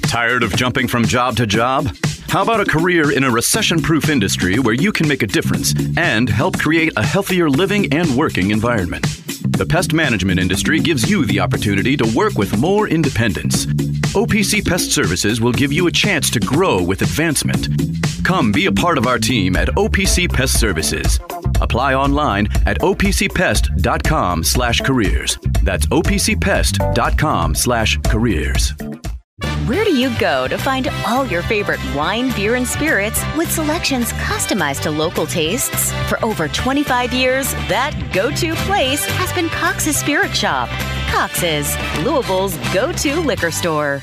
Tired of jumping from job to job? How about a career in a recession-proof industry where you can make a difference and help create a healthier living and working environment? The pest management industry gives you the opportunity to work with more independence. OPC Pest Services will give you a chance to grow with advancement. Come be a part of our team at OPC Pest Services. Apply online at opcpest.com/careers. That's opcpest.com/careers. Where do you go to find all your favorite wine, beer, and spirits with selections customized to local tastes? For over 25 years, that go-to place has been Cox's Spirit Shop. Cox's, Louisville's go-to liquor store.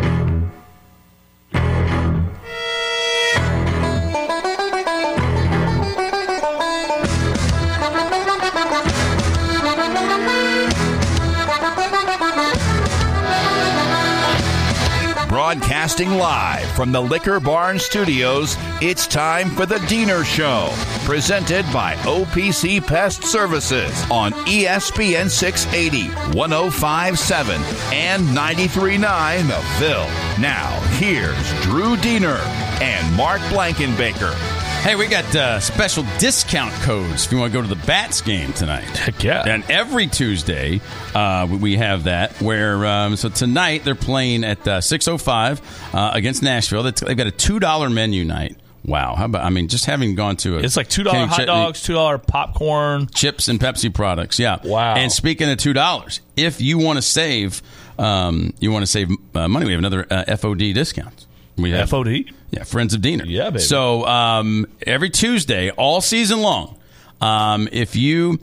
Broadcasting live from the Liquor Barn Studios, it's time for The Diener Show, presented by OPC Pest Services on ESPN 680, 105.7, and 93.9 The Ville. Now, here's Drew Diener and Mark Blankenbaker. Hey, we got special discount codes if you want to go to the Bats game tonight. Heck yeah. And every Tuesday we have that where, so tonight they're playing at 6:05 against Nashville. They've got a $2 menu night. Wow. How about, I mean, just having gone to it's like $2 hot dogs, $2 popcorn. Chips and Pepsi products, yeah. Wow. And speaking of $2, if you want to save money, we have another FOD discount. We have FOD? Yeah, Friends of Diener. Yeah, baby. So every Tuesday, all season long, if you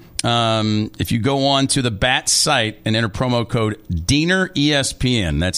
go on to the Bats site and enter promo code Diener ESPN, that's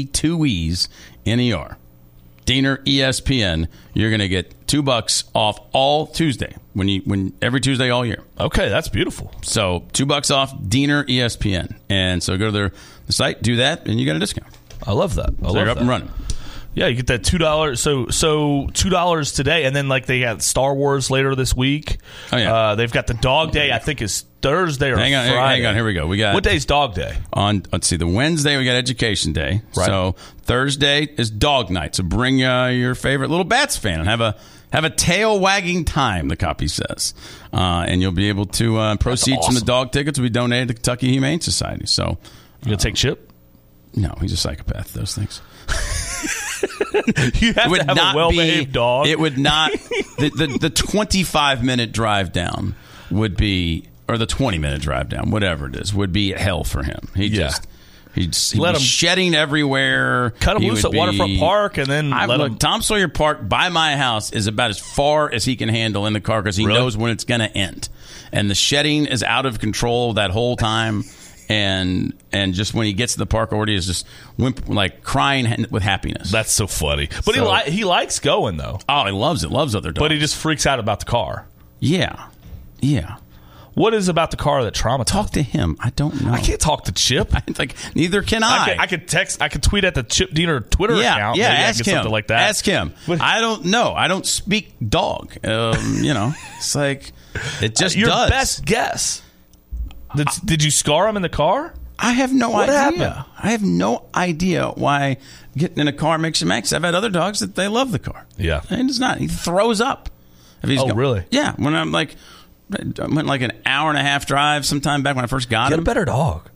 D2ESNER, Diener ESPN, you're going to get $2 off all Tuesday when every Tuesday all year. Okay, that's beautiful. So $2 off Diener ESPN, and so go to the site, do that, and you get a discount. I love that. So you're up and running. Yeah, you get that $2. So $2 today, and then like they got Star Wars later this week. Oh yeah, they've got the Dog Day. I think is Thursday or Friday. Hang on. Here we go. We got what day's Dog Day? Let's see. The Wednesday we got Education Day. Right. So Thursday is Dog Night. So bring your favorite little Bats fan and have a tail wagging time. The copy says, and you'll be able to proceeds from the dog tickets will be donated to Kentucky Humane Society. So you gonna take Chip? No, he's a psychopath. Those things. You have to have a well-behaved dog. It would not. The 25-minute drive down would be, or the 20-minute drive down, whatever it is, would be hell for him. He'd be shedding everywhere. Cut him loose at Waterfront Park, and then look, Tom Sawyer Park by my house is about as far as he can handle in the car because he knows when it's going to end, and the shedding is out of control that whole time. And just when he gets to the park already is just like crying with happiness. That's so funny. But he likes going, though. Oh, he loves it. Loves other dogs. But he just freaks out about the car. Yeah. What is about the car that traumatized? Talk to him. I don't know. I can't talk to Chip. Neither can I. I could text. I could tweet at the Chip Diener Twitter account. Yeah, maybe ask him. Something like that. Ask him. I don't know. I don't speak dog. It's like it just your does. Best guess. Did you scar him in the car? I have no idea. Happened? I have no idea why getting in a car makes him anxious. I've had other dogs that they love the car. Yeah. And it's not. He throws up. Really? Yeah. When I went like an hour and a half drive sometime back when I first got him. Get a better dog.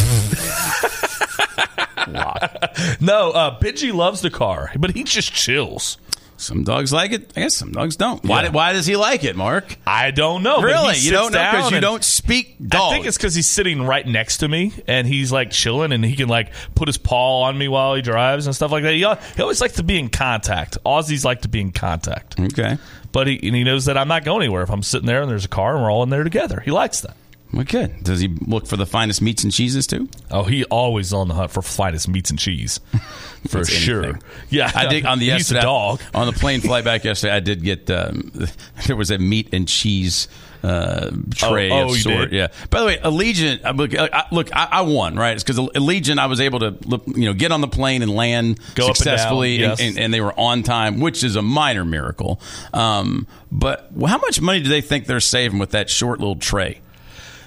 No, Pidgey loves the car, but he just chills. Some dogs like it. I guess some dogs don't. Why does he like it, Mark? I don't know. Really? You don't know because you don't speak dog. I think it's because he's sitting right next to me and he's like chilling and he can like put his paw on me while he drives and stuff like that. He always likes to be in contact. Aussies like to be in contact. Okay. But he knows that I'm not going anywhere if I'm sitting there and there's a car and we're all in there together. He likes that. Well, good. Does he look for the finest meats and cheeses too? Oh, he always on the hunt for finest meats and cheese, for sure. Anything. Yeah, I did he's a dog. On the plane flight back yesterday, I did get there was a meat and cheese tray of sort. Did? Yeah. By the way, Allegiant. I won, right? It's because Allegiant, I was able to get on the plane and land successfully, up and down. Yes. and they were on time, which is a minor miracle. But how much money do they think they're saving with that short little tray?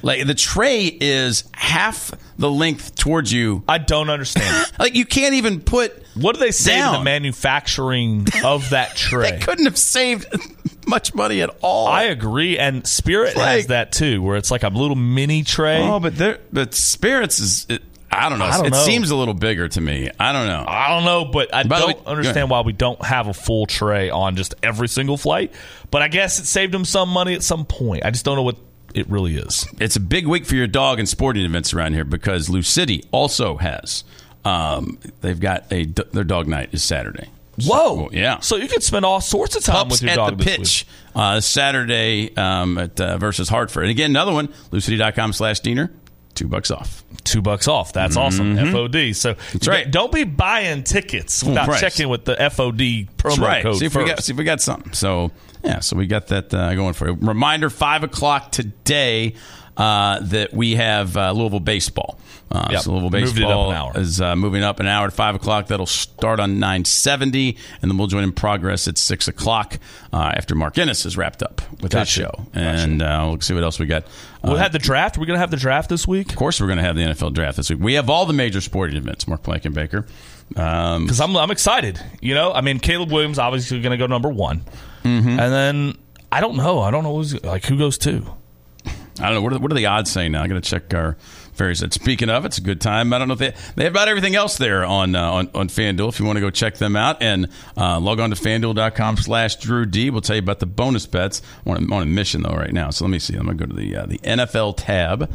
Like, the tray is half the length towards you. I don't understand. Like, you can't even put What do they save down. in the manufacturing of that tray? They couldn't have saved much money at all. I agree, and Spirit has that too, where it's like a little mini tray. Oh, but Spirits is... I don't know. It seems a little bigger to me. I don't know, but I don't understand why we don't have a full tray on just every single flight. But I guess it saved them some money at some point. I just don't know what it really is. It's a big week for your dog and sporting events around here because Lou City also has. They've got their dog night is Saturday. Whoa! Yeah. So you could spend all sorts of time with your dog at the pitch Saturday at versus Hartford. And again, another one, LouCity.com/Diener. $2 off. $2 off. That's awesome. FOD. So that's right. Don't be buying tickets without checking with the FOD promo code. See if we got something. So so we got that going for you. Reminder: 5:00 today that we have Louisville baseball. So Louisville baseball is moving up an hour at 5:00. That'll start on 970, and then we'll join in progress at 6:00 after Mark Ennis is wrapped up with his show. And we'll see what else we got. We'll have the draft. We're going to have the draft this week. Of course, we're going to have the NFL draft this week. We have all the major sporting events. Mark Blankenbaker, because I'm excited. You know, I mean, Caleb Williams obviously going to go number 1, and then I don't know who goes 2. I don't know. What are the odds saying now? I got to check our various. Speaking of, it's a good time. I don't know if they have about everything else there on FanDuel. If you want to go check them out and log on to FanDuel.com/Drew D. We'll tell you about the bonus bets. I'm on a mission though right now, so let me see. I'm going to go to the NFL tab.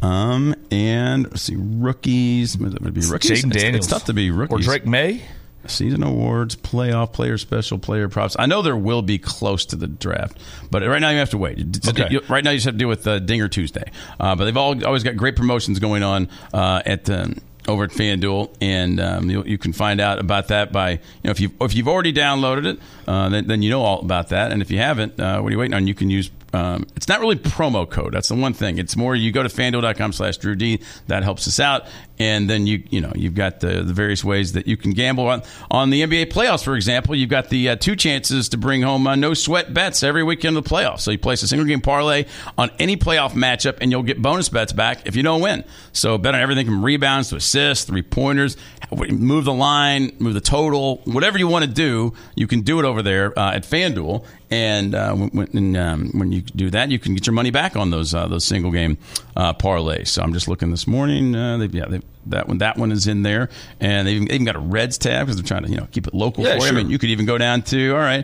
And let's see, rookies. Would it be rookies? Jaden Daniels. It's tough to be rookies. Or Drake May. Season awards, playoff, player special, player props. I know there will be close to the draft, but right now you have to wait. Okay. Right now you just have to deal with Dinger Tuesday. But they've always got great promotions going on over at FanDuel, and you can find out about that by if you've already downloaded it, then you know all about that. And if you haven't, what are you waiting on? You can use. It's not really promo code. That's the one thing. It's more you go to FanDuel.com/Drew D. That helps us out. And then you've got the various ways that you can gamble on the NBA playoffs. For example, you've got the 2 chances to bring home no sweat bets every weekend of the playoffs. So you place a single game parlay on any playoff matchup, and you'll get bonus bets back if you don't win. So bet on everything from rebounds to assists, 3-pointers, move the line, move the total, whatever you want to do, you can do it over there at FanDuel. And when you do that, you can get your money back on those single game parlays. So I'm just looking this morning. That one is in there, and they've even got a Reds tab because they're trying to keep it local for you. Sure. I mean, you could even go down to I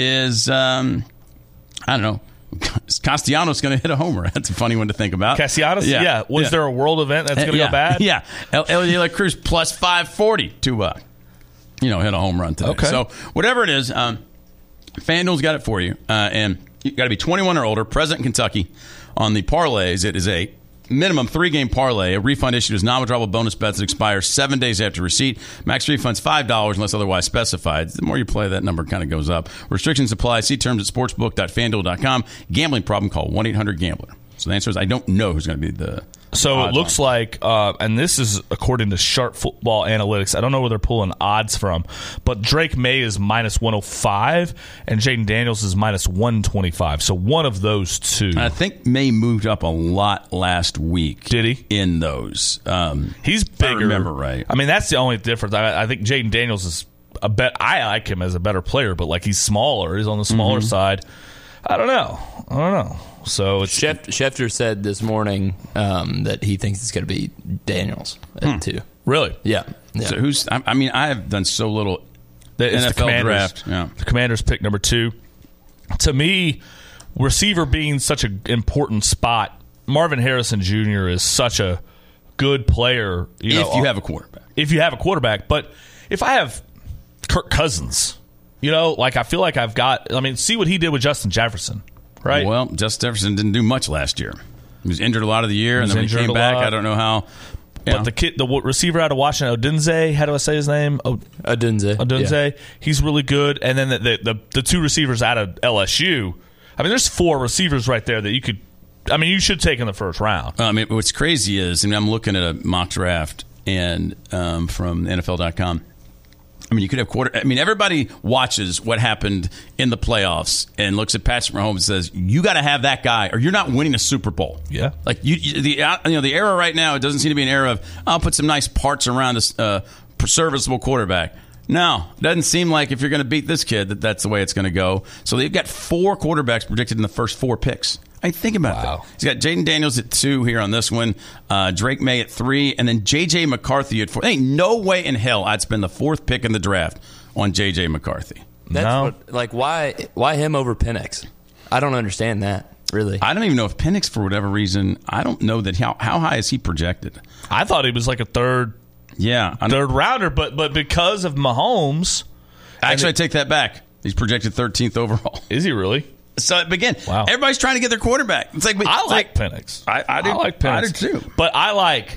don't know. Castellanos going to hit a homer. That's a funny one to think about. Castellanos? Yeah. Was there a world event that's going to go bad? Yeah. Elliot Cruz plus 540 to hit a home run today. Okay. So whatever it is, FanDuel's got it for you, and you got to be 21 or older, present in Kentucky. On the parlays, it is a minimum 3-game parlay. A refund issued as non-withdrawable bonus bets that expire 7 days after receipt. Max refund's $5 unless otherwise specified. The more you play, that number kind of goes up. Restrictions apply. See terms at sportsbook.fanduel.com. Gambling problem, call 1-800-GAMBLER. So the answer is I don't know who's going to be the So it looks like, and this is according to Sharp Football Analytics, I don't know where they're pulling odds from, but Drake May is minus 105 and Jaden Daniels is minus 125. So one of those two. I think May moved up a lot last week. Did he? In those. He's bigger. I remember right. I mean, that's the only difference. I think Jaden Daniels is I like him as a better player, but like he's smaller. He's on the smaller side. I don't know. So it's Schefter said this morning that he thinks it's going to be Daniels at 2. Really? Yeah. So who's? I mean, I have done so little NFL draft. Yeah. The Commanders pick number 2. To me, receiver being such an important spot, Marvin Harrison Jr. is such a good player. If you have a quarterback. If you have a quarterback, but if I have Kirk Cousins, I feel like I've got. I mean, see what he did with Justin Jefferson. Right. Well, Justin Jefferson didn't do much last year. He was injured a lot of the year, and then when he came back, I don't know how. But the receiver out of Washington, Odunze, how do I say his name? Odunze. Yeah. He's really good. And then the 2 receivers out of LSU. I mean, there's 4 receivers right there that you could. I mean, you should take in the first round. I mean, what's crazy is, I'm looking at a mock draft and from NFL.com, I mean, you could have everybody watches what happened in the playoffs and looks at Patrick Mahomes and says, "You got to have that guy, or you're not winning a Super Bowl." Yeah, like the era right now, it doesn't seem to be an era of I'll put some nice parts around a serviceable quarterback. No, it doesn't seem like if you're going to beat this kid that's the way it's going to go. So they've got 4 quarterbacks predicted in the first 4 picks. I mean, think about that. He's got Jaden Daniels at 2 here on this one, Drake May at 3, and then J.J. McCarthy at 4. There ain't no way in hell I'd spend the 4th pick in the draft on J.J. McCarthy. Why him over Penix? I don't understand that, really. I don't even know if Penix, for whatever reason, I don't know that how high is he projected? I thought he was like a third rounder, but because of Mahomes. Actually, I take that back. He's projected 13th overall. Is he really? So again, everybody's trying to get their quarterback. It's like I like Penix. I like Penix. I do too. But I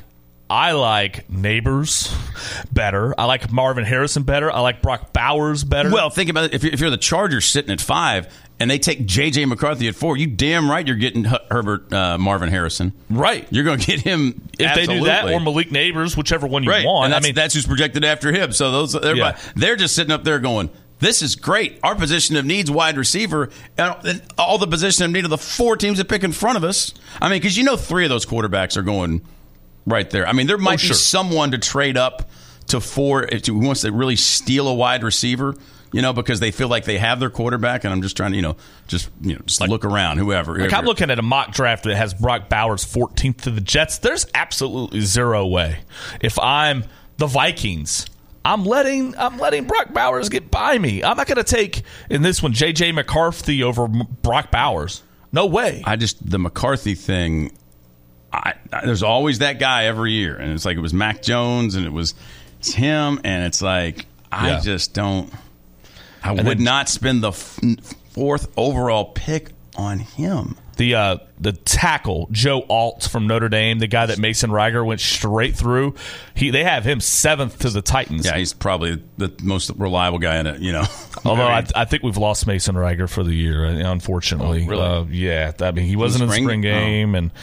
like Neighbors better. I like Marvin Harrison better. I like Brock Bowers better. Well, think about it. If you're the Chargers sitting at 5 and they take J.J. McCarthy at 4, you damn right you're getting Herbert Marvin Harrison. Right. You're going to get him. If absolutely. They do that, or Malik Neighbors, whichever one you want. And that's who's projected after him. So they're just sitting up there going, this is great. Our position of needs wide receiver, and all the position of need of the 4 teams that pick in front of us. I mean, because 3 of those quarterbacks are going right there. I mean, there might be someone to trade up to 4 who wants to really steal a wide receiver, because they feel like they have their quarterback. And I'm just trying to, just look around, whoever. I'm looking at a mock draft that has Brock Bowers 14th to the Jets. There's absolutely zero way. If I'm the Vikings, I'm letting Brock Bowers get by me. I'm not going to take, in this one, J.J. McCarthy over Brock Bowers. No way. The McCarthy thing, there's always that guy every year. And it's like it was Mac Jones, and it's him, and it's like I just don't. I would not spend the 4th overall pick on him. The tackle, Joe Alt from Notre Dame, the guy that Mason Reiger went straight through, they have him 7th to the Titans. Yeah, he's probably the most reliable guy in it, Although I think we've lost Mason Reiger for the year, unfortunately. Oh, really? He wasn't in the spring game, and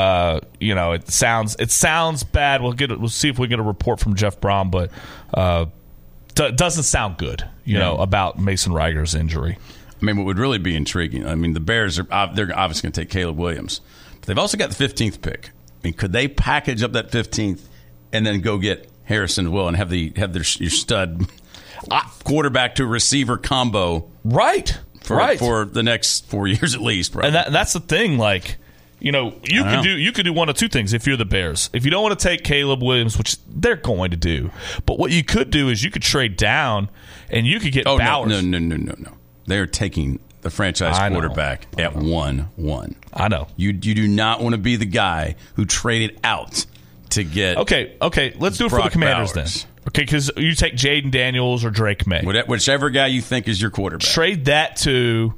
it sounds bad. We'll see if we get a report from Jeff Brom, but doesn't sound good, about Mason Reiger's injury. I mean, what would really be intriguing, the Bears, they're obviously going to take Caleb Williams. But they've also got the 15th pick. I mean, could they package up that 15th and then go get Harrison Will and have your stud quarterback to receiver combo? Right. For the next 4 years at least. Right? And that's the thing, you could do one of 2 things if you're the Bears. If you don't want to take Caleb Williams, which they're going to do, but what you could do is you could trade down and you could get Bowers. No. They're taking the franchise quarterback at 1-1. I know. You do not want to be the guy who traded out to get. Okay. Let's do it for the Commanders then. Okay, because you take Jaden Daniels or Drake May, whichever guy you think is your quarterback. Trade that to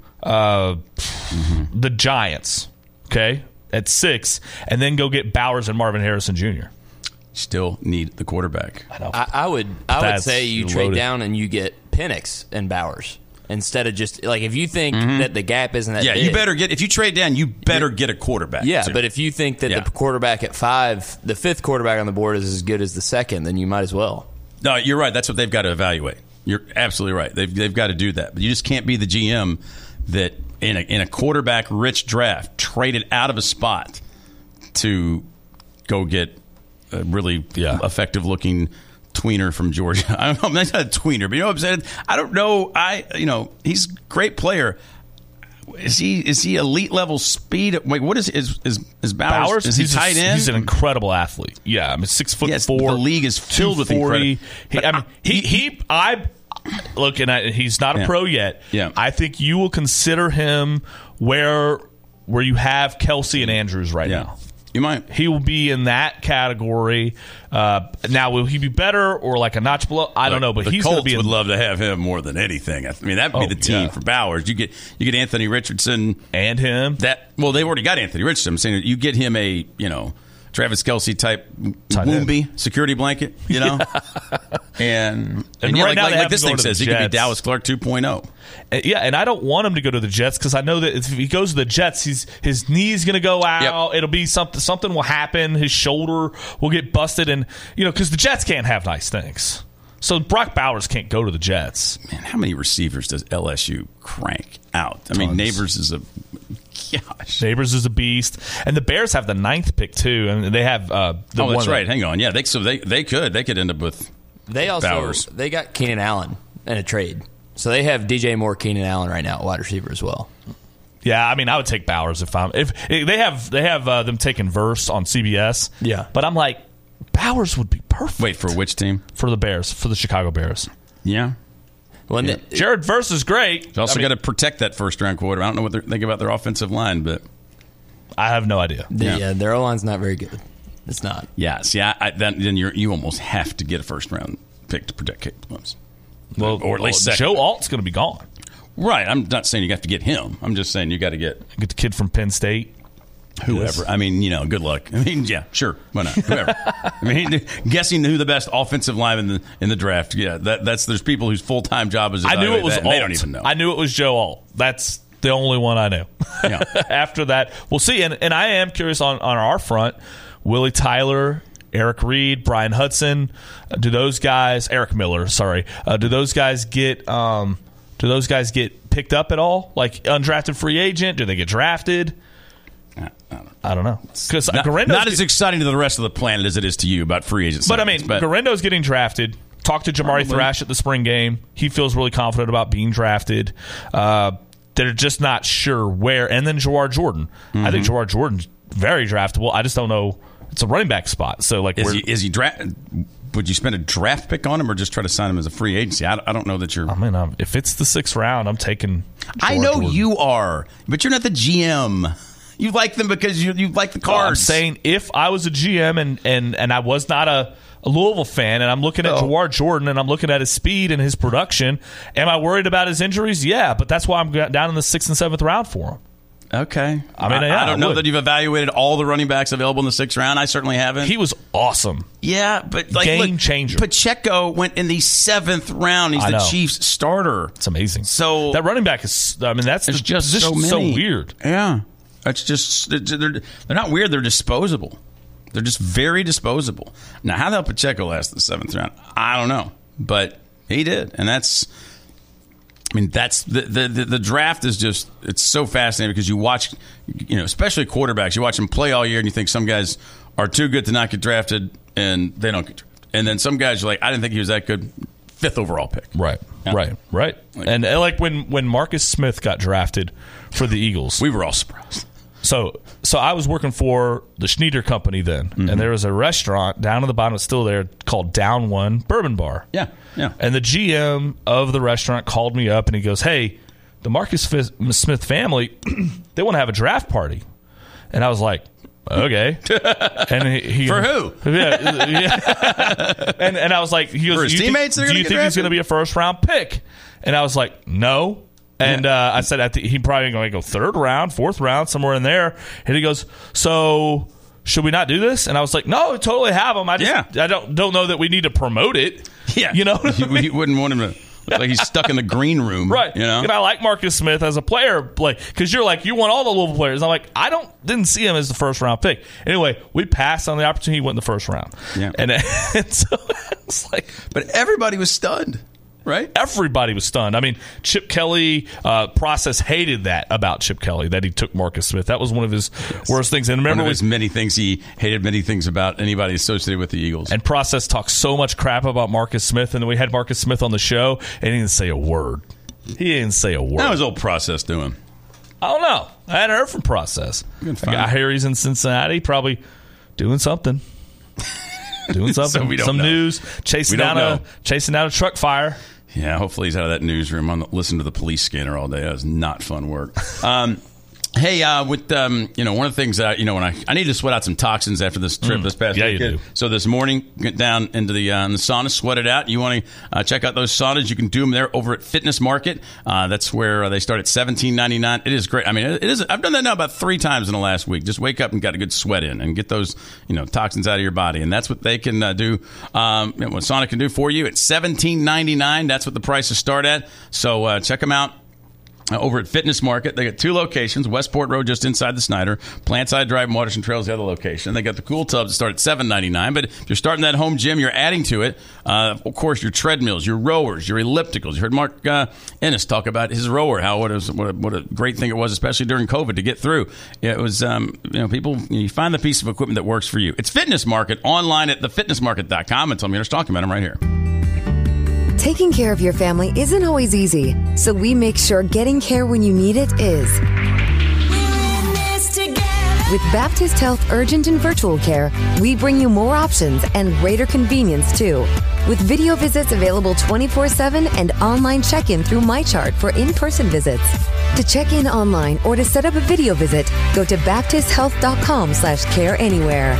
the Giants. Okay, at 6, and then go get Bowers and Marvin Harrison Jr. Still need the quarterback. I know. I would say you trade down and you get Penix and Bowers. Instead of just if you think that the gap isn't that big. You better if you trade down, you better get a quarterback. Yeah, but if you think that the quarterback at 5, the 5th quarterback on the board is as good as the 2nd, then you might as well. No, you're right. That's what they've got to evaluate. You're absolutely right. They've got to do that. But you just can't be the GM that in a quarterback rich draft traded out of a spot to go get a really effective looking tweener from Georgia. I don't know. That's not a tweener, but you know what I'm saying? I don't know. He's a great player. Is he elite level speed? Wait, what is Bowers? Is he tight end? He's an incredible athlete. Yeah, 6'4". Yes, the league is filled with incredible. He's not a pro yet. Yeah. I think you will consider him where you have Kelsey and Andrews right now. You might. He will be in that category. Now, will he be better or like a notch below? I don't know, but he's going to be. Would love to have him more than anything. I mean, that would be the team for Bowers. You get Anthony Richardson and him. They've already got Anthony Richardson. I'm saying you get him a Travis Kelce type Woombie security blanket, and right now, like this thing says, he could be Dallas Clark 2.0. Yeah, and I don't want him to go to the Jets because I know that if he goes to the Jets, his knee's going to go out. Yep. It'll be something will happen. His shoulder will get busted, and because the Jets can't have nice things. So Brock Bowers can't go to the Jets. Man, how many receivers does LSU crank out? I mean, Neighbors is a beast, and the Bears have the 9th pick too, and they have that's right. Hang on, yeah, they could end up with. They Bowers. They got Keenan Allen in a trade, so they have DJ Moore, Keenan Allen right now, wide receiver as well. Yeah, I mean, I would take Bowers if they have them taking Verse on CBS. Yeah, but I'm like, Bowers would be perfect. Wait, for which team? For the Bears, for the Chicago Bears. Yeah. Well, Jared Verse is great. You also got to protect that first-round quarter. I don't know what they think about their offensive line, but I have no idea. Their O-line's not very good. It's not. Yeah, see, then you almost have to get a first-round pick to protect Caleb Williams. Well, or at least Joe Alt's going to be gone. Right. I'm not saying you have to get him. I'm just saying you got to get the kid from Penn State. Whoever. Yes. I mean, good luck. I mean, yeah, sure. Why not? Whoever. I mean, guessing who the best offensive lineman in the draft. Yeah, there's people whose full-time job is. I knew it was Alt. They don't even know. I knew it was Joe Alt. That's the only one I knew. Yeah. After that, we'll see. And I am curious on our front. Willie Tyler, Eric Reed, Brian Hudson. Do those guys? Eric Miller. Sorry. Do those guys get? Picked up at all? Like undrafted free agent? Do they get drafted? I don't know. Because not as exciting to the rest of the planet as it is to you about free agents. But I mean, Garendo's getting drafted. Talked to Jamari Thrash at the spring game. He feels really confident about being drafted. They're just not sure where. And then Jawar Jordan. I think Jawar Jordan's very draftable. I just don't know. It's a running back spot. So like, is he drafted? Would you spend a draft pick on him or just try to sign him as a free agency? I don't know that you're. I mean, if it's the 6th round, I'm taking. I know Jordan. You are, but you're not the GM. You like them because you like the cards. I'm saying if I was a GM and I was not a Louisville fan and I'm looking at Jawar Jordan and I'm looking at his speed and his production, am I worried about his injuries? Yeah, but that's why I'm down in the 6th and 7th round for him. Okay. I mean, I don't know that you've evaluated all the running backs available in the 6th round. I certainly haven't. He was awesome. Yeah, but game changer. Pacheco went in the 7th round. He's the Chiefs starter. It's amazing. So that running back is. I mean, that's just so weird. Yeah, it's just they're not weird. They're disposable. They're just very disposable. Now, how the hell Pacheco last the 7th round? I don't know, but he did, and that's. I mean, that's the draft is just, it's so fascinating because you watch, especially quarterbacks, you watch them play all year and you think some guys are too good to not get drafted and they don't get drafted. And then some guys are like, I didn't think he was that good, 5th overall pick. Right. And like when Marcus Smith got drafted for the Eagles. We were all surprised. So I was working for the Schneider Company then, and there was a restaurant down at the bottom, it's still there, called Down One Bourbon Bar. Yeah. And the GM of the restaurant called me up and he goes, "Hey, the Marcus Smith family, they want to have a draft party." And I was like, "Okay." And he for who? Yeah. and I was like, "He goes, for his teammates? Do you think he's going to be a 1st round pick?" And I was like, "No." And I said, he probably going to go 3rd round, 4th round, somewhere in there. And he goes, "So should we not do this?" And I was like, "No, totally have him. I don't know that we need to promote it." Yeah, you know, what I mean? You wouldn't want him to look like he's stuck in the green room, right? And I like Marcus Smith as a player, because you're like, you want all the Louisville players. I'm like, didn't see him as the 1st round pick. Anyway, we passed on the opportunity. He went in the 1st round. Yeah, and so it's like, but everybody was stunned. Right? Everybody was stunned. I mean, Chip Kelly, Process hated that about Chip Kelly, that he took Marcus Smith. That was one of his worst things. And remember, one of his many things, he hated many things about anybody associated with the Eagles. And Process talked so much crap about Marcus Smith, and then we had Marcus Smith on the show, and he didn't say a word. How was old Process doing? I don't know. I hadn't heard from Process. I hear he's in Cincinnati, probably doing something. So we don't some know. News, chasing down a truck fire. Yeah, hopefully he's out of that newsroom. I'm listening to the police scanner all day. That was not fun work. Hey, with one of the things that when I need to sweat out some toxins after this trip this past weekend. You do. So this morning, get down into the sauna, sweat it out. You want to check out those saunas? You can do them there over at Fitness Market. That's where they start at $17.99. It is great. I mean, it is. I've done that now about 3 times in the last week. Just wake up and got a good sweat in and get those toxins out of your body, and that's what they can do. What sauna can do for you at $17.99. That's what the prices start at. So check them out. over at Fitness Market. They got 2 locations, Westport Road just inside the Snyder, Plantside Drive and Waterston Trails, the other location. They got the cool tubs that start at $7.99, but if you're starting that home gym, you're adding to it, of course, your treadmills, your rowers, your ellipticals. You heard Mark Ennis talk about his rower, what a great thing it was, especially during COVID, to get through. It was, people, you find the piece of equipment that works for you. It's Fitness Market, online at thefitnessmarket.com, and Tom Mueller's talking about them right here. Taking care of your family isn't always easy, so we make sure getting care when you need it is. With Baptist Health Urgent and Virtual Care, we bring you more options and greater convenience, too. With video visits available 24/7 and online check-in through MyChart for in-person visits. To check in online or to set up a video visit, go to baptisthealth.com/careanywhere.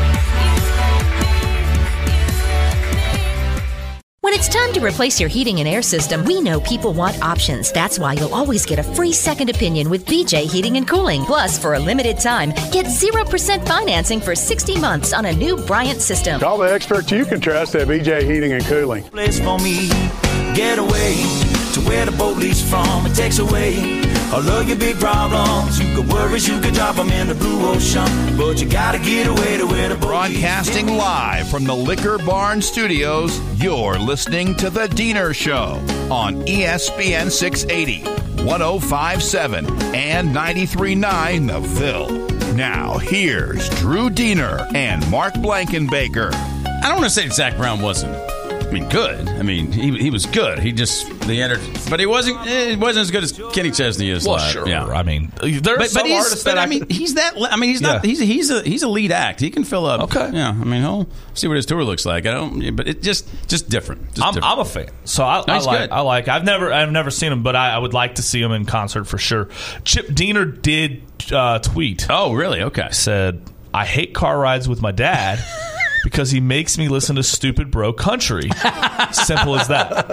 When it's time to replace your heating and air system, we know people want options. That's why you'll always get a free second opinion with BJ Heating and Cooling. Plus, for a limited time, get 0% financing for 60 months on a new Bryant system. Call the experts you can trust at BJ Heating and Cooling. Place for me, get away to where the boat leaves from. It takes away all of your big problems. You could worry, you could drop them in the blue ocean, but you gotta get away to where the boat Broadcasting leaves. live from the Liquor Barn Studios, you're listening to The Diener Show on ESPN 680, 1057, and 93.9 The Ville. Now, here's Drew Diener and Mark Blankenbaker. I don't want to say Zach Brown wasn't. Good. He was good. He just but he wasn't. It wasn't as good as Kenny Chesney is. Well, sure. Yeah. There are some artists that he's that. He's not. He's a lead act. He can fill up. Okay. Yeah. He'll see what his tour looks like. But it just different. I'm a fan. So I like. I've never seen him, but I would like to see him in concert for sure. Chip Diener did tweet. Oh, really? Okay. Said, I hate car rides with my dad. Because he makes me listen to stupid bro country. Simple as that.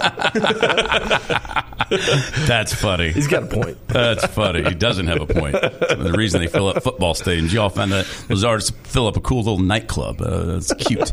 That's funny. He's got a point. That's funny. He doesn't have a point. The reason they fill up football stadiums, you all find that those artists fill up a cool little nightclub. That's cute.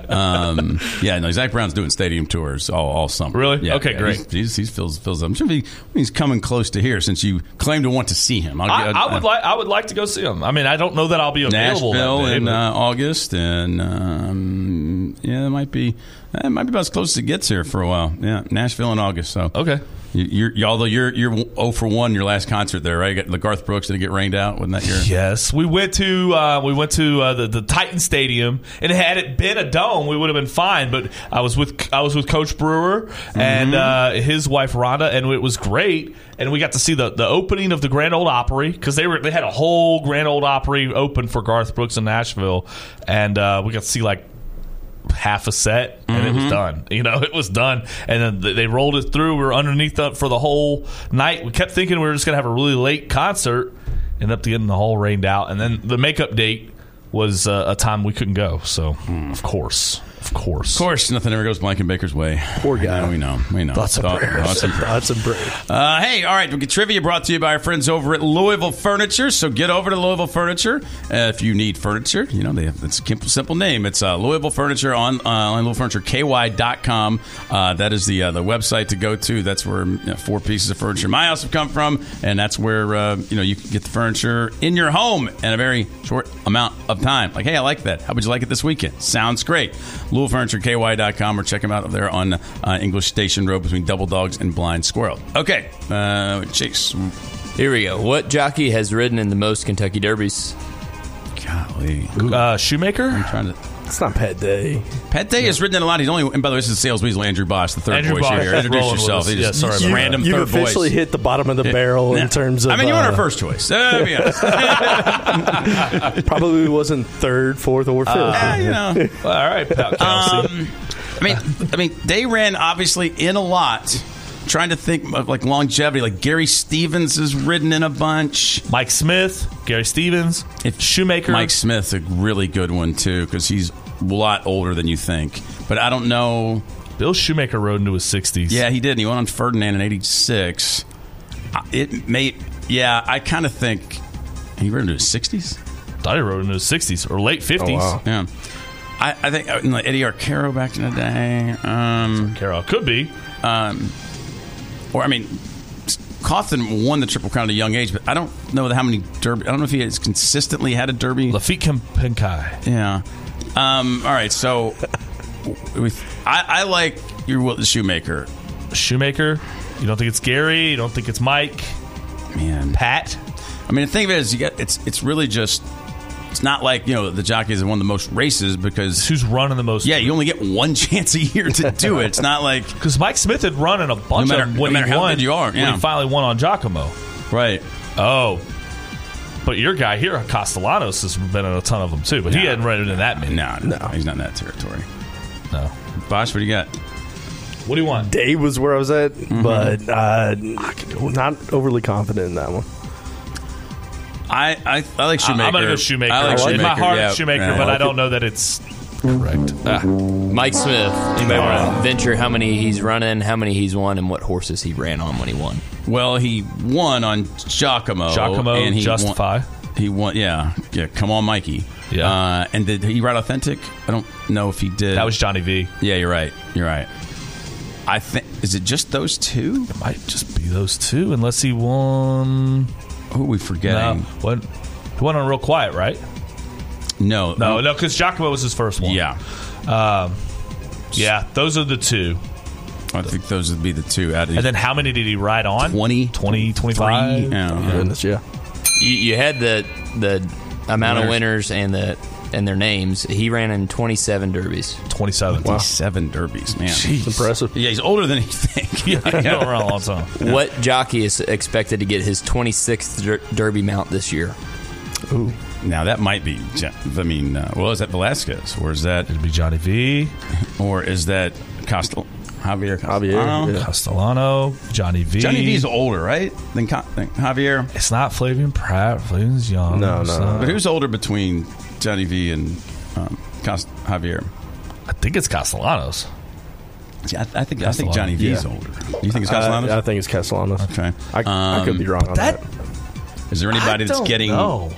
Zach Brown's doing stadium tours all summer. Really? Yeah, okay, great. He fills up. I'm sure he's coming close to here since you claim to want to see him. I would like to go see him. I don't know that I'll be available. Nashville in August, and it might be about as close as it gets here for a while. Yeah, Nashville in August. So okay. Although you're 0 for 1 your last concert there, right? You got the Garth Brooks. Did it get rained out? Wasn't that your? Yes, we went to the Titan Stadium, and had it been a dome, we would have been fine. But I was with Coach Brewer and his wife Rhonda, and it was great. And we got to see the opening of the Grand Ole Opry because they had a whole Grand Ole Opry open for Garth Brooks in Nashville, and we got to see like half a set, and it was done. It was done, and then they rolled it through. We were underneath for the whole night. We kept thinking we were just going to have a really late concert. Ended up getting the whole rained out, and then the makeup date was a time we couldn't go. So of course, nothing ever goes Blankenbaker's way. Poor guy. We know. Thoughts and prayers. Hey, all right. We get trivia brought to you by our friends over at Louisville Furniture. So get over to Louisville Furniture if you need furniture. They have it's a simple name. It's Louisville Furniture on LouisvilleFurnitureKY.com. That is the website to go to. That's where 4 pieces of furniture in my house have come from, and that's where you can get the furniture in your home in a very short amount of time. Like, hey, I like that. How would you like it this weekend? Sounds great. LouisvilleFurnitureKY.com, or check them out there on English Station Road between Double Dogs and Blind Squirrel. Okay, Chase. Here we go. What jockey has ridden in the most Kentucky Derbies? Golly. Shoemaker? I'm trying to... It's not Pat Day. Pat Day has ridden in a lot. He's only, and by the way, this is Sales Weasel Andrew Bosch, the third voice here. Introduce yourself. Random You've third voice. You've officially hit the bottom of the barrel in terms of... you weren't our first choice. Be honest. Probably wasn't third, fourth, or fifth. All right, Pat Kelsey. They ran obviously in a lot. Trying to think of like longevity, like Gary Stevens has ridden in a bunch. Mike Smith, Gary Stevens, Shoemaker. Mike Smith's a really good one too because he's a lot older than you think. But I don't know. Bill Shoemaker rode into his 60s. Yeah, he did. And he went on Ferdinand in '86. I kind of think he rode into his 60s. I thought he rode into his 60s or late 50s. Oh, wow. Yeah. I think like Eddie Arcaro back in the day. Arcaro could be. Cawthon won the Triple Crown at a young age, but I don't know how many Derby. I don't know if he has consistently had a Derby. Lafitte Kempinkai. Yeah. All right. So I like your Shoemaker. Shoemaker. You don't think it's Gary? You don't think it's Mike? Man, Pat. I mean, the thing of it is, it's really just. It's not like, the jockeys have won the most races because... Who's running the most? Yeah, you only get one chance a year to do it. It's not like... Because Mike Smith had run in a bunch of them when he won. You are, when he finally won on Giacomo. Right. Oh. But your guy here, Castellanos, has been in a ton of them too. But he hadn't run in that many. No. He's not in that territory. No. Bosch, what do you got? What do you want? Dave was where I was at, but not overly confident in that one. I like Shoemaker. I'm going to go Shoemaker. I like Shoemaker. In my heart, Shoemaker, but I don't know that it's correct. Mike Smith. Venture how many he's running, how many he's won, and what horses he ran on when he won. Well, he won on Giacomo. And he Justify. He won, yeah. Come on, Mikey. Yeah. And did he ride Authentic? I don't know if he did. That was Johnny V. Yeah, you're right. I think, is it just those two? It might just be those two, unless he won. Who are we forgetting? He went on Real Quiet, right? No, because Giacomo was his first one. Yeah. Yeah, those are the two. I think those would be the two. And then how many did he ride on? 20, 25? Goodness, yeah. You had the amount of winners and their names. He ran in 27 derbies. 27. 27 derbies, man. Jeez. Impressive. Yeah, he's older than you think. He's been around a long time. What jockey is expected to get his 26th derby mount this year? Ooh. Now, that might be, is that Velasquez? Or is that... It'd be Johnny V. Or is that Javier Castellano? Yeah. Castellano, Johnny V. Johnny V's older, right, than Javier? It's not Flavian Pratt. Flavian's young. No. But who's older between Johnny V and Javier? I think it's Castellanos. See, I think Johnny V's older. You think it's Castellanos? I think it's Castellanos. Okay. I could be wrong on that. Is there anybody that's getting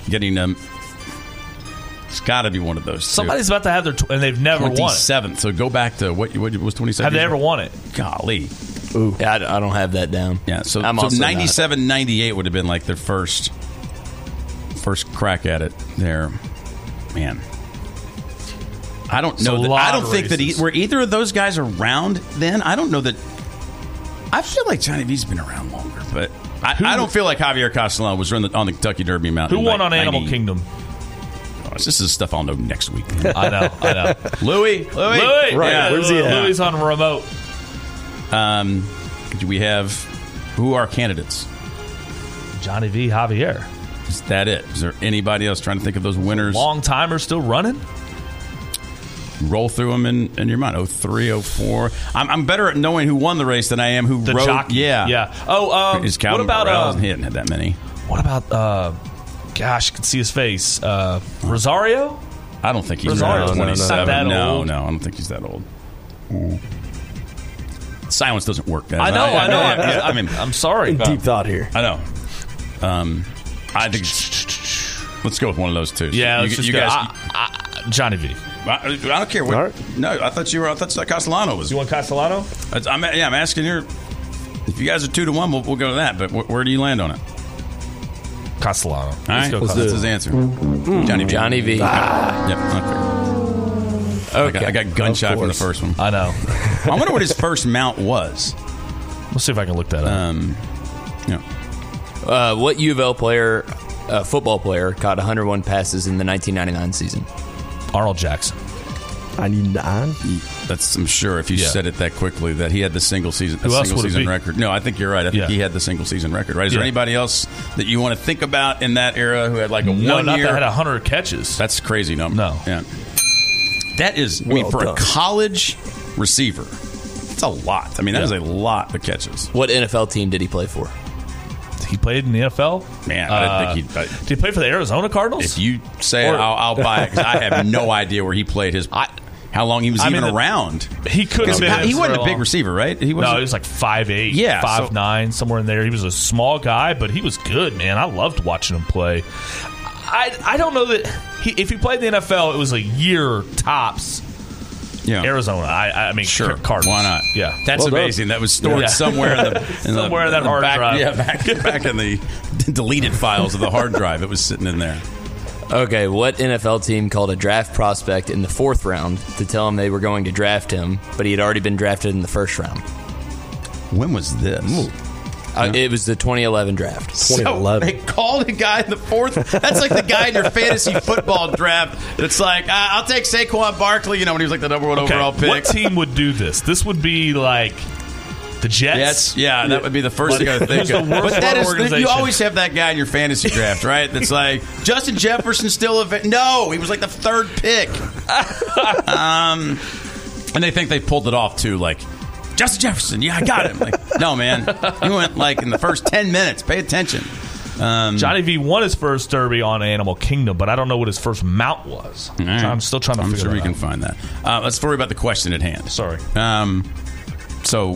it's got to be one of those. Somebody's about to have their and they've never won it. 27th. So go back to what was 27. Have they ever won it? Golly. Ooh. Yeah, I don't have that down. Yeah, so 97, 98 would have been like their first crack at it there. Man. I don't know that. I don't think that were either of those guys around then. I don't know that. I feel like Johnny V's been around longer, but I don't feel like Javier Castellano was on the Kentucky Derby Mountain. Who won on Animal Kingdom? This is stuff I'll know next week. I know. Louis. Right. Yeah, where's he at? Louis on remote. Do we have who are candidates? Johnny V. Javier. Is that it? Is there anybody else trying to think of those winners? Long timers still running? Roll through them in your mind. 03, 04. I'm better at knowing who won the race than I am who rode. Jockey. Yeah. Oh, is Calvin what about he hadn't had that many. What about gosh, you can see his face. Rosario? I don't think he's Rosario's 27. No, I don't think he's that old. Silence doesn't work, guys. I know. I'm sorry. Deep thought here. I know. I think let's go with one of those two. Yeah, you guys. Johnny V. I don't care. What, no, I thought Castellano was. You want Castellano? I'm asking here. If you guys are 2-1, we'll go to that. But where do you land on it? Castellano. All right, that's his answer. Johnny V. Yep. Okay. I got gunshot from the first one. I know. I wonder what his first mount was. We'll see if I can look that up. What U of L player, football player, caught 101 passes in the 1999 season? Arnold Jackson. 99? I'm sure if you said it that quickly that he had the single season record. No, I think you're right. I think he had the single season record, right? Is there anybody else that you want to think about in that era who had like a 1 year? That had 100 catches. That's a crazy number. No. Yeah. That is, for a college receiver, it's a lot. I mean, that is a lot of catches. What NFL team did he play for? He played in the NFL? Man, I didn't think did he play for the Arizona Cardinals? If you say it, I'll buy it because I have no idea where he played how long he was around. He could have been. He wasn't a big receiver, right? He was like 5'8", 5'9", somewhere in there. He was a small guy, but he was good, man. I loved watching him play. I don't know that if he played in the NFL, it was a year tops. Arizona. I mean, sure. Cardinals. Why not? Yeah. That's amazing. That was stored somewhere in the that hard back, drive. Yeah, back in the deleted files of the hard drive. It was sitting in there. Okay, what NFL team called a draft prospect in the 4th round to tell him they were going to draft him, but he had already been drafted in the 1st round? When was this? It was the 2011 draft. 2011. So they called a guy in the 4th. That's like the guy in your fantasy football draft that's like, I'll take Saquon Barkley, when he was like the number 1 overall pick. What team would do this? This would be like the Jets? Yeah, that would be the first thing I would think of. But that is, you always have that guy in your fantasy draft, right? That's like, Justin Jefferson's still no, he was like the 3rd pick. And they think they pulled it off, too, like, Justin Jefferson, yeah, I got him. Like, no, man. He went, like, in the first 10 minutes. Pay attention. Johnny V won his first Derby on Animal Kingdom, but I don't know what his first mount was. I'm still trying to figure it out. I'm sure we can find that. Let's worry about the question at hand. Sorry. So,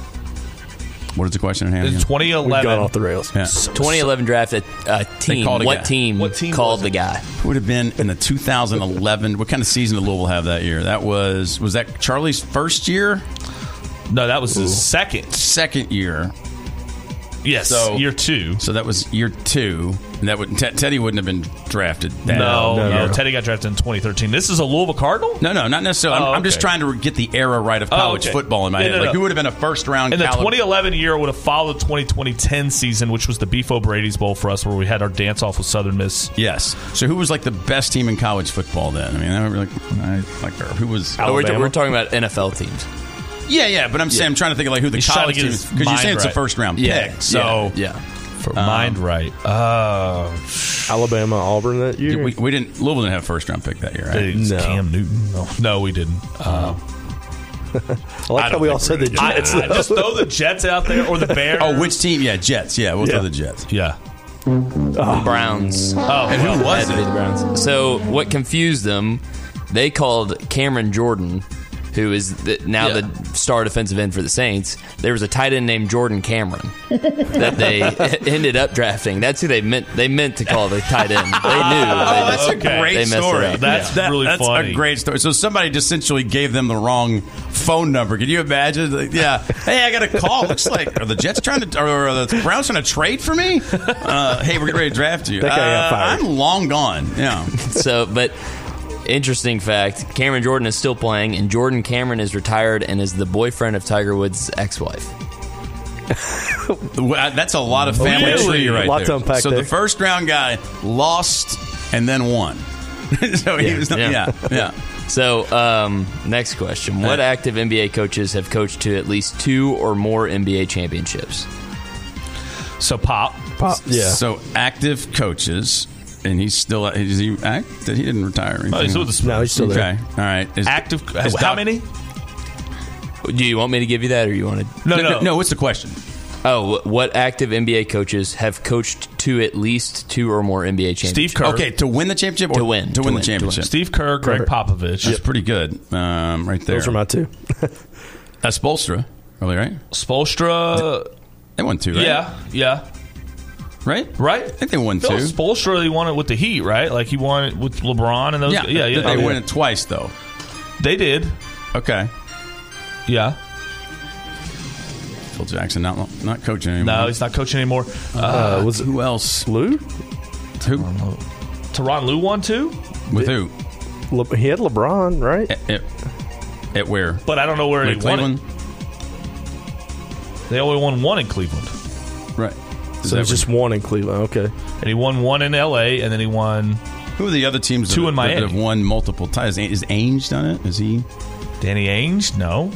what is the question at hand? It's 2011. We've gone off the rails. Yeah. 2011 draft team. What team called the guy? Would have been in the 2011. What kind of season did Louisville have that year? That was that Charlie's first year? No, that was his second year. Yes, year 2. So that was year 2. And that would Teddy wouldn't have been drafted. No. Teddy got drafted in 2013. This is a Louisville Cardinal? No, not necessarily. I'm just trying to get the era right of college football in my head. Like, who would have been a first-round? In the 2011 year would have followed the 2010 season, which was the Beef O'Brady's Bowl for us, where we had our dance-off with Southern Miss. Yes. So who was like the best team in college football then? I mean, who was? We're talking about NFL teams. Yeah, but I'm saying I'm trying to think of like who the college team is, because you're saying it's a first-round pick. So for mind right. Alabama, Auburn that year. We didn't. Louisville didn't have a first-round pick that year, right? No. Cam Newton. No, we didn't. I like how we all said the Jets. Just throw the Jets out there or the Bears. Oh, which team? Yeah, Jets. Yeah, we'll throw the Jets. Yeah. Browns. And who was it? The Browns. So what confused them? They called Cameron Jordan, who is the star defensive end for the Saints. There was a tight end named Jordan Cameron that they ended up drafting. That's who they meant. They meant to call the tight end. They knew. That's a great story. That's really funny. That's a great story. So somebody just essentially gave them the wrong phone number. Can you imagine? Like, hey, I got a call. Looks like are the Jets trying to, or the Browns trying to trade for me? Hey, we're getting ready to draft you. That guy got fired. I'm long gone. Yeah. But. Interesting fact, Cameron Jordan is still playing, and Jordan Cameron is retired and is the boyfriend of Tiger Woods' ex-wife. That's a lot of family tree right there. To unpack so there. The first-round guy lost and then won. So he was So, next question. What active NBA coaches have coached to at least 2 or more NBA championships? So, Pop. Yeah. So, active coaches... And he's still. Is he act? He didn't retire. No, he's still there. Okay, all right. Active. How many? Do you want me to give you that, or you want to? No. What's the question? Oh, what active NBA coaches have coached to at least 2 or more NBA championships? Steve Kerr. Okay, to win the championship, or to win the championship. Steve Kerr, Greg Popovich. That's pretty good, right there. Those are my 2. That's Spoelstra, really, right? Spoelstra. They won 2, right? Yeah. Right? I think they won 2. Spoelstra, he won it with the Heat, right? Like he won it with LeBron and those. Yeah. Did they win it twice though? They did. Okay. Yeah. Phil Jackson not coaching anymore. No, he's not coaching anymore. Who else? Lou? Who? Tyronn Lue won 2? With who? He had LeBron, right? At where? But I don't know where he Cleveland? won it. They only won 1 in Cleveland. Right. So there's just 1 in Cleveland, okay. And he won 1 in L.A., and then he won... Who are the other teams 2 in Miami. that have won multiple titles? Is Ainge done it? Is he... Danny Ainge? No.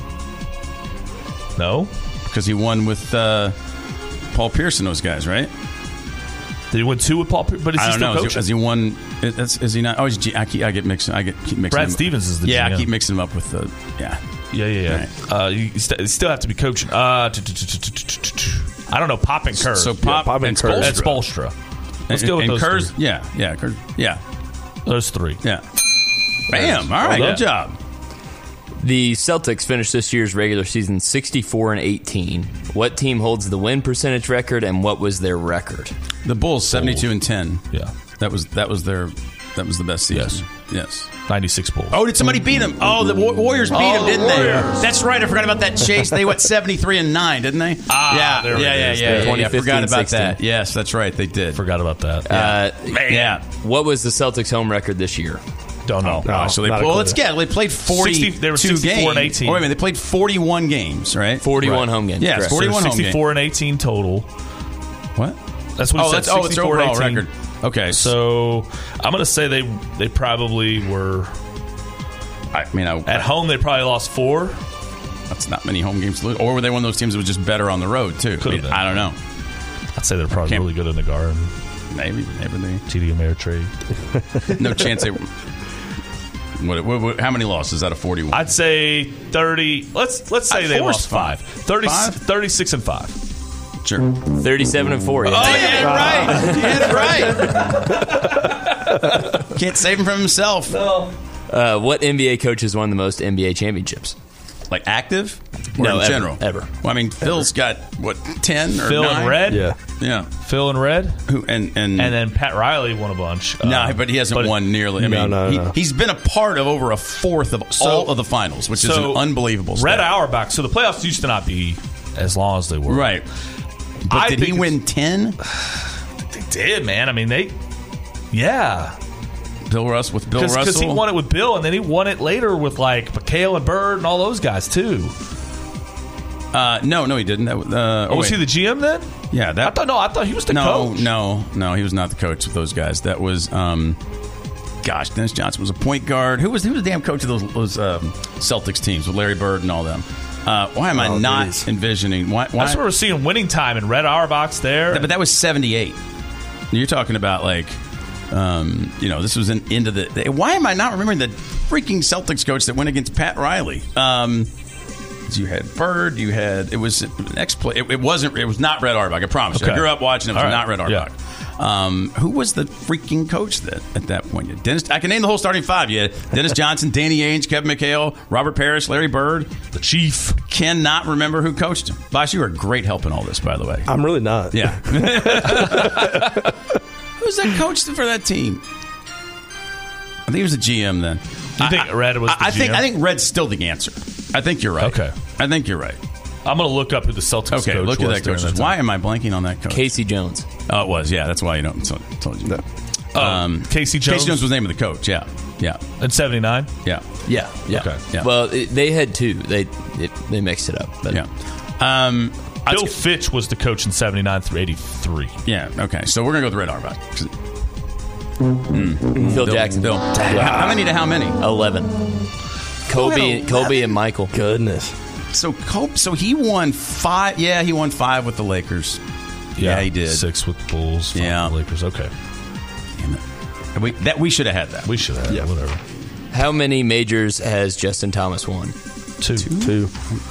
Because he won with Paul Pierce and those guys, right? Did he win 2 with Paul Pierce? But is he still coaching? Has he won... Is he not... Oh, I keep mixing... Brad Stevens is the GM. Yeah, I keep mixing him up with the... Yeah. Right. You still have to be coaching. I don't know. Pop and Kerr. So Pop and Kerr. That's Spoelstra. Let's go with those Kerr's, 3. Yeah. Those 3. Yeah. Bam. All right. Good job. The Celtics finished this year's regular season 64-18. What team holds the win percentage record, and what was their record? The Bulls 72-10. Yeah. That was the best season. Yes. Yes. 96 Bulls. Oh, did somebody beat him? Oh, the Warriors beat him, didn't they? That's right. I forgot about that chase. They went 73-9, didn't they? Ah, yeah. I forgot about 16. that. Yes, that's right. They did. Forgot about that. Yeah. What was the Celtics' home record this year? Don't know. So they played 42 they were 64 games. and 18. Oh, wait a minute. They played 41 games, right? 41 home games. Yeah, correct. 41 home games. 64 and 18 total. What? That's what it said. It's their overall record. Okay. So I'm going to say they probably were. At home, they probably lost 4. That's not many home games to lose. Or were they one of those teams that was just better on the road, too? I don't know. I'd say they're probably really good in the Garden. Maybe they. TD Ameritrade. No chance they. How many losses out of 41? I'd say 30. Let's say they lost 5. 36 and 5. Sure. 37 and 4. Yeah. Oh, yeah, right. You had it right. Can't save him from himself. No. What NBA coaches won the most NBA championships? Like active? Or no, in general? Ever. Well, I mean, Phil's got, 10 or Phil 9? and Red? Yeah. Phil and Red? And then Pat Riley won a bunch. No, but he hasn't won nearly. I mean, he's been a part of over a fourth of all of the finals, which is an unbelievable stat. Red Auerbach. So the playoffs used to not be as long as they were. Right. But did he win 10? I think they did, man. I mean, yeah. Bill Russell? Because he won it with Bill, and then he won it later with, like, McHale and Bird and all those guys, too. No, he didn't. Was he the GM then? Yeah. I thought he was the coach. No, he was not the coach of those guys. That was, Dennis Johnson was a point guard. Who was the damn coach of those Celtics teams with Larry Bird and all them? Why am I not envisioning? Why? That's where we're seeing winning time in Red Auerbach's there. But that was 78. You're talking about this was into the. Why am I not remembering the freaking Celtics coach that went against Pat Riley? You had Bird. It was an ex-play. It was not Red Auerbach. I promise you. I grew up watching it. It was not Red Auerbach. Yeah. Who was the freaking coach at that point? Dennis. I can name the whole starting 5. You had Dennis Johnson, Danny Ainge, Kevin McHale, Robert Parrish, Larry Bird, the Chief. Cannot remember who coached him. Bosh, you are great help in all this, by the way. I'm really not. Yeah. Who's that coach for that team? I think he was the GM then. You think Red was the GM? I think Red's still the answer. I think you're right. Okay. I think you're right. I'm going to look up who the Celtics coach was. Okay, look at that coach. Why am I blanking on that coach? Casey Jones. Oh, it was. Yeah, that's why you don't. Told you that. Casey Jones? Casey Jones was the name of the coach. Yeah. In 79? Yeah. Okay. Yeah. Well, they had 2. They mixed it up. But. Yeah. Bill Fitch was the coach in 79 through 83. Yeah. Okay. So we're gonna go with Red Auerbach. Phil Jackson. Bill. How many to how many? 11. Kobe and Michael. Goodness. So he won 5. Yeah, he won 5 with the Lakers. Yeah, he did. 6 with the Bulls. 5 with the Lakers. Okay. Damn it. We should have had that. We should have. Yeah, whatever. How many majors has Justin Thomas won? 2. 2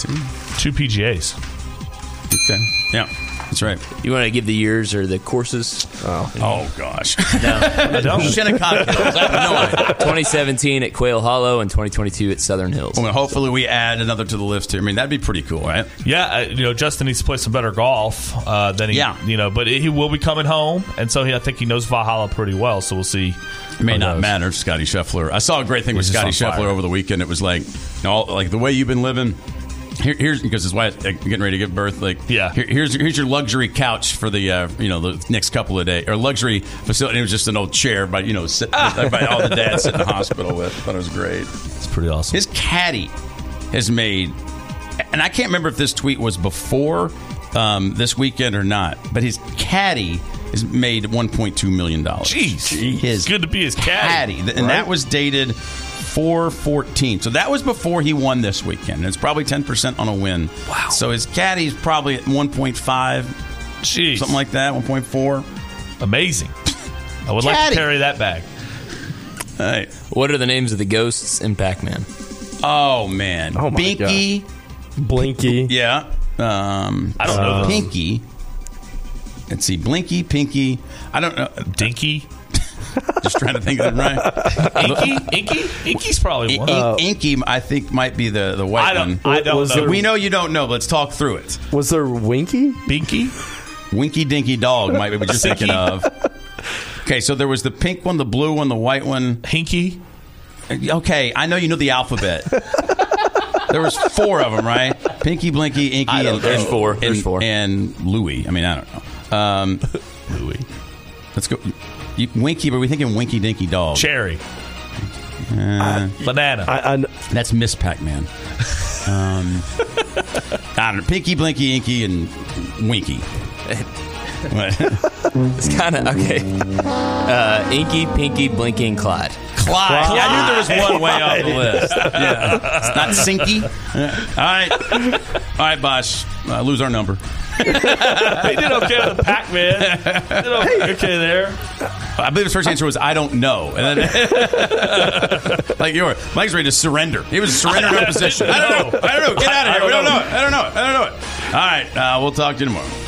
PGAs. Okay. Yeah, that's right. You want to give the years or the courses? Oh gosh. No. I don't. Shinnecock Hills. I have no idea. 2017 at Quail Hollow and 2022 at Southern Hills. Well, hopefully we add another to the list here. I mean, that'd be pretty cool, right? Yeah, Justin needs to play some better golf than but he will be coming home, and so I think he knows Valhalla pretty well. So we'll see. It may not matter, Scotty Scheffler. I saw a great thing with Scotty Scheffler over the weekend. It was like the way you've been living. Here's because his wife getting ready to give birth. Here's your luxury couch for the the next couple of days, or luxury facility. It was just an old chair, by sitting by all the dads sit in the hospital with. I thought it was great. It's pretty awesome. His caddy has made, and I can't remember if this tweet was before this weekend or not, but his caddy has made $1.2 million. Jeez, it's good to be his caddy, and that was dated 4/14. So that was before he won this weekend. And it's probably 10% on a win. Wow. So his caddy's probably at 1.5. Jeez. Something like that, 1.4. Amazing. I would like to carry that bag. All right. What are the names of the ghosts in Pac-Man? Oh, man. Oh, my Binky. God. Blinky. Yeah. I don't know. Pinky. Let's see. Blinky, Pinky. I don't know. Dinky. Just trying to think of it right. Inky's probably one. Inky, I think, might be the white one. I don't know. We know you don't know. But let's talk through it. Was there Winky? Binky? Winky Dinky Dog might be what you're thinking of. Okay, so there was the pink one, the blue one, the white one. Hinky? Okay, I know you know the alphabet. There was 4 of them, right? Pinky, Blinky, Inky, There's four. And Louie. I mean, I don't know. Louie. Let's go. Winky, but we're thinking Winky Dinky Dog. Cherry. Banana. That's Miss Pac-Man. I don't know. Pinky, Blinky, Inky, and Winky. It's kind of okay. Inky, Pinky, Blinky, and Clyde. Clyde. Yeah, I knew there was one way off the list. Yeah. It's not Sinky. All right, Bosch. Lose our number. They did okay with the Pac-Man. Okay there. I believe his first answer was, I don't know. And then, like Mike's ready to surrender. He was surrendering our position. I don't know. Get out of here. We don't know it. I don't know it. All right. We'll talk to you tomorrow.